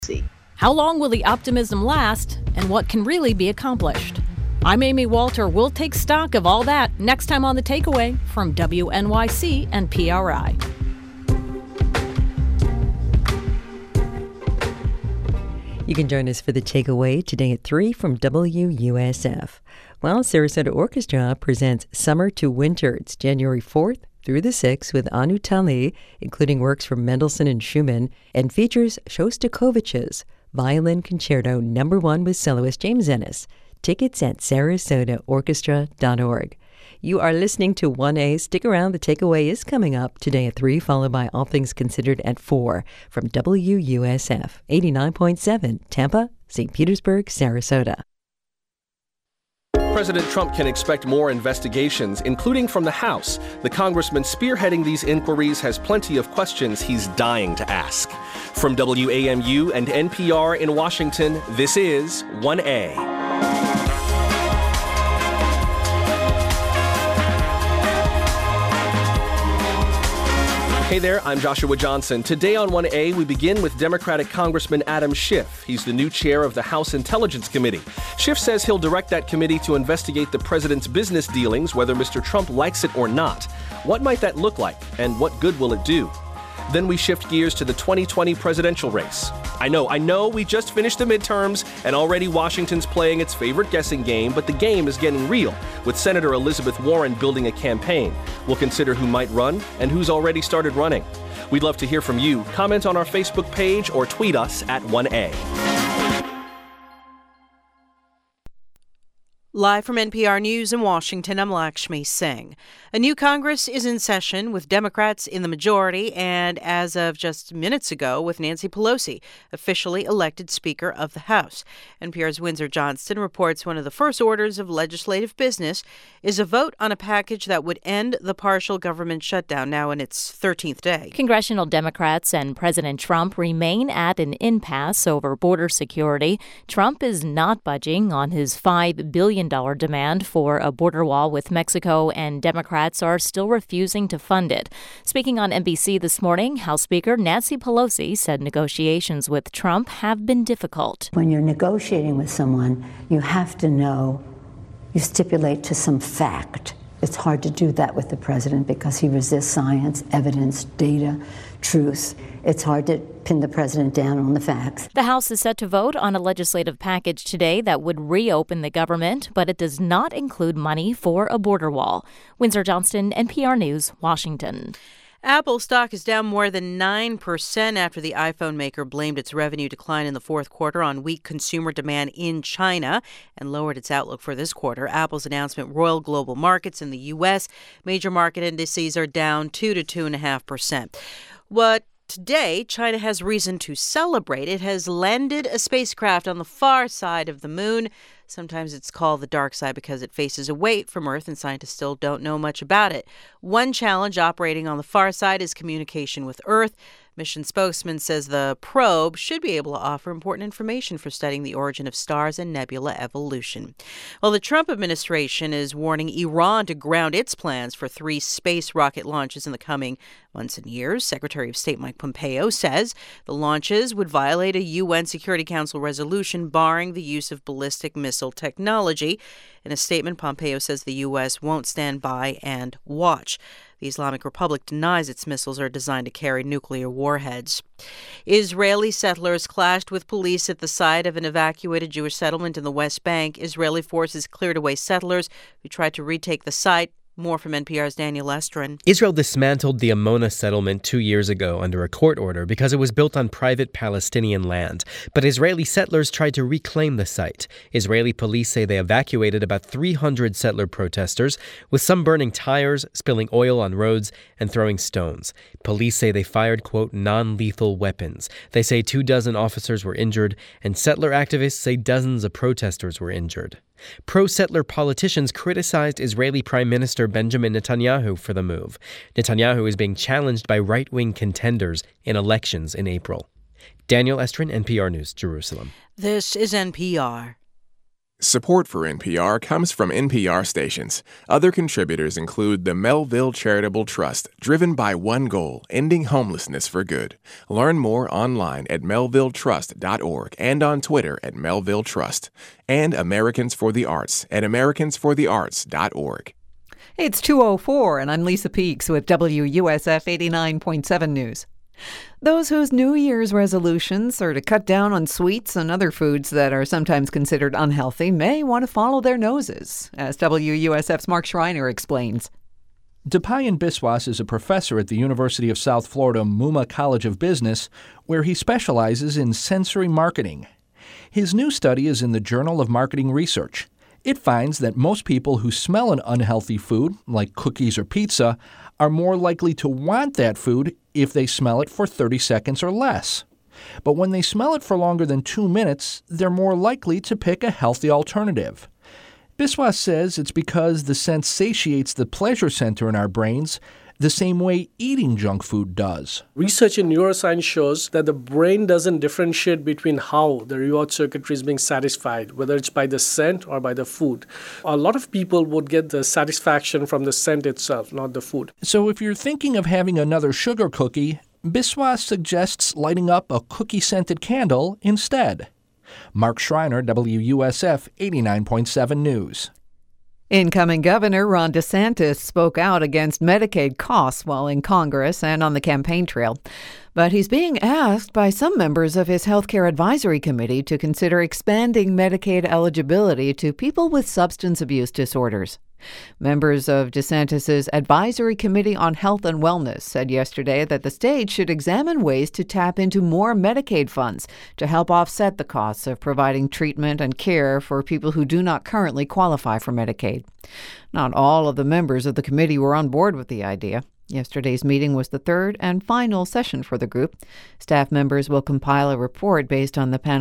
How long will the optimism last, and what can really be accomplished? I'm Amy Walter. We'll take stock of all that next time on The Takeaway from WNYC and PRI. You can join us for The Takeaway today at 3 from WUSF. Well, Sarasota Orchestra presents Summer to Winter. It's January 4th through the 6th with Anu Tali, including works from Mendelssohn and Schumann, and features Shostakovich's Violin Concerto No. 1 with soloist James Ennis. Tickets at sarasotaorchestra.org. You are listening to 1A. Stick around. The Takeaway is coming up today at 3, followed by All Things Considered at 4 from WUSF 89.7 Tampa, St. Petersburg, Sarasota. President Trump can expect more investigations, including from the House. The congressman spearheading these inquiries has plenty of questions he's dying to ask. From WAMU and NPR in Washington, this is 1A. Hey there, I'm Joshua Johnson. Today on 1A, we begin with Democratic Congressman Adam Schiff. He's the new chair of the House Intelligence Committee. Schiff says he'll direct that committee to investigate the president's business dealings, whether Mr. Trump likes it or not. What might that look like, and what good will it do? Then we shift gears to the 2020 presidential race. I know, we just finished the midterms, and already Washington's playing its favorite guessing game, but the game is getting real, with Senator Elizabeth Warren building a campaign. We'll consider who might run and who's already started running. We'd love to hear from you. Comment on our Facebook page or tweet us at 1A. Live from NPR News in Washington, I'm Lakshmi Singh. A new Congress is in session with Democrats in the majority and, as of just minutes ago, with Nancy Pelosi, officially elected Speaker of the House. NPR's Windsor Johnston reports one of the first orders of legislative business is a vote on a package that would end the partial government shutdown, now in its 13th day. Congressional Democrats and President Trump remain at an impasse over border security. Trump is not budging on his $5 billion demand for a border wall with Mexico, and Democrats are still refusing to fund it. Speaking on NBC this morning, House Speaker Nancy Pelosi said negotiations with Trump have been difficult. When you're negotiating with someone, you have to know, you stipulate to some fact. It's hard to do that with the president because he resists science, evidence, data, truth. It's hard to pin the president down on the facts. The House is set to vote on a legislative package today that would reopen the government, but it does not include money for a border wall. Windsor Johnston, NPR News, Washington. Apple stock is down more than 9% after the iPhone maker blamed its revenue decline in the fourth quarter on weak consumer demand in China and lowered its outlook for this quarter. Apple's announcement roiled global markets. In the U.S., major market indices are down 2 to 2.5%. Today, China has reason to celebrate. It has landed a spacecraft on the far side of the moon. Sometimes it's called the dark side because it faces away from Earth, and scientists still don't know much about it. One challenge operating on the far side is communication with Earth. Mission spokesman says the probe should be able to offer important information for studying the origin of stars and nebula evolution. Well, the Trump administration is warning Iran to ground its plans for 3 space rocket launches in the coming months and years. Secretary of State Mike Pompeo says the launches would violate a UN Security Council resolution barring the use of ballistic missile technology. In a statement, Pompeo says the U.S. won't stand by and watch. The Islamic Republic denies its missiles are designed to carry nuclear warheads. Israeli settlers clashed with police at the site of an evacuated Jewish settlement in the West Bank. Israeli forces cleared away settlers who tried to retake the site. More from NPR's Daniel Estrin. Israel dismantled the Amona settlement 2 years ago under a court order because it was built on private Palestinian land. But Israeli settlers tried to reclaim the site. Israeli police say they evacuated about 300 settler protesters, with some burning tires, spilling oil on roads, and throwing stones. Police say they fired, quote, non-lethal weapons. They say 24 officers were injured, and settler activists say dozens of protesters were injured. Pro-settler politicians criticized Israeli Prime Minister Benjamin Netanyahu for the move. Netanyahu is being challenged by right-wing contenders in elections in April. Daniel Estrin, NPR News, Jerusalem. This is NPR. Support for NPR comes from NPR stations. Other contributors include the Melville Charitable Trust, driven by one goal, ending homelessness for good. Learn more online at melvilletrust.org and on Twitter at melvilletrust. And Americans for the Arts at americansforthearts.org. It's 2:04, and I'm Lisa Peeks with WUSF 89.7 News. Those whose New Year's resolutions are to cut down on sweets and other foods that are sometimes considered unhealthy may want to follow their noses, as WUSF's Mark Schreiner explains. Dipayan Biswas is a professor at the University of South Florida Mumma College of Business, where he specializes in sensory marketing. His new study is in the Journal of Marketing Research. It finds that most people who smell an unhealthy food, like cookies or pizza, are more likely to want that food if they smell it for 30 seconds or less. But when they smell it for longer than 2 minutes, they're more likely to pick a healthy alternative. Biswas says it's because the scent satiates the pleasure center in our brains the same way eating junk food does. Research in neuroscience shows that the brain doesn't differentiate between how the reward circuitry is being satisfied, whether it's by the scent or by the food. A lot of people would get the satisfaction from the scent itself, not the food. So if you're thinking of having another sugar cookie, Biswas suggests lighting up a cookie-scented candle instead. Mark Schreiner, WUSF 89.7 News. Incoming Governor Ron DeSantis spoke out against Medicaid costs while in Congress and on the campaign trail. But he's being asked by some members of his Healthcare Advisory Committee to consider expanding Medicaid eligibility to people with substance abuse disorders. Members of DeSantis' Advisory Committee on Health and Wellness said yesterday that the state should examine ways to tap into more Medicaid funds to help offset the costs of providing treatment and care for people who do not currently qualify for Medicaid. Not all of the members of the committee were on board with the idea. Yesterday's meeting was the third and final session for the group. Staff members will compile a report based on the panel